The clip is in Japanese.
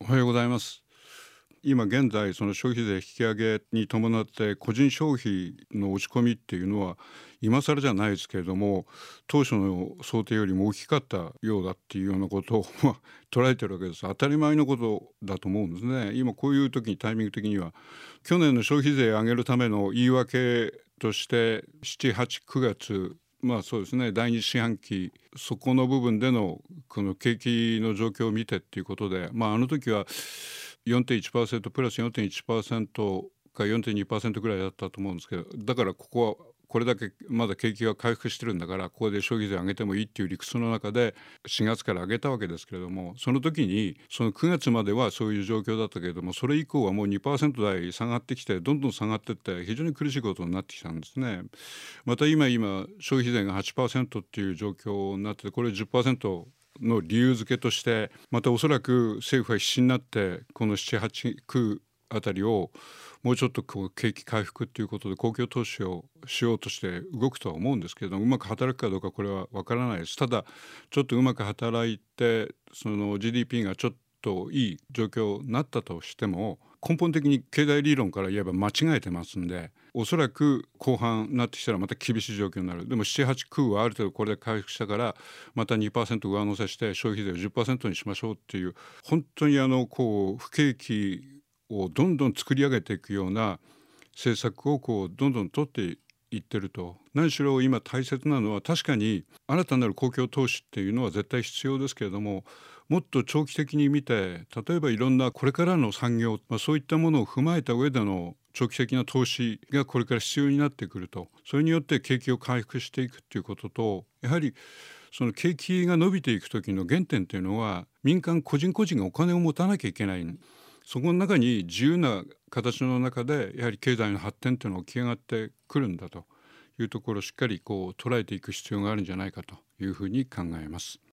おはようございます。今現在その消費税引き上げに伴って個人消費の落ち込みっていうのは今更じゃないですけれども、当初の想定よりも大きかったようだっていうようなことを捉えてるわけです。当たり前のことだと思うんですね。今こういう時にタイミング的には去年の消費税上げるための言い訳として7、8、9月、そうですね、第二四半期そこの部分でのこの景気の状況を見てっていうことで、あの時は4.1% プラス4.1% か4.2% ぐらいだったと思うんですけど、だからここはこれだけまだ景気が回復してるんだからここで消費税上げてもいいっていう理屈の中で4月から上げたわけですけれども、その時にその9月まではそういう状況だったけれども、それ以降はもう 2% 台下がってきてどんどん下がっていって非常に苦しいことになってきたんですね。また今消費税が 8% っていう状況になってて、これ 10% の理由付けとしてまたおそらく政府は必死になってこの7、8、9あたりをもうちょっとこう景気回復ということで公共投資をしようとして動くとは思うんですけれども、うまく働くかどうかこれは分からないです。ただちょっとうまく働いてその GDP がちょっといい状況になったとしても、根本的に経済理論から言えば間違えてますんで、おそらく後半になってきたらまた厳しい状況になる。でも7、8、9はある程度これで回復したからまた 2% 上乗せして消費税を 10% にしましょうっていう、本当にこう不景気をどんどん作り上げていくような政策をこうどんどん取っていってると。何しろ今大切なのは、確かに新たなる公共投資っていうのは絶対必要ですけれども、もっと長期的に見て例えばいろんなこれからの産業、そういったものを踏まえた上での長期的な投資がこれから必要になってくると。それによって景気を回復していくっていうことと、やはりその景気が伸びていく時の原点というのは民間個人個人がお金を持たなきゃいけない。そこの中に自由な形の中でやはり経済の発展というのが起き上がってくるんだというところをしっかりこう捉えていく必要があるんじゃないかというふうに考えます。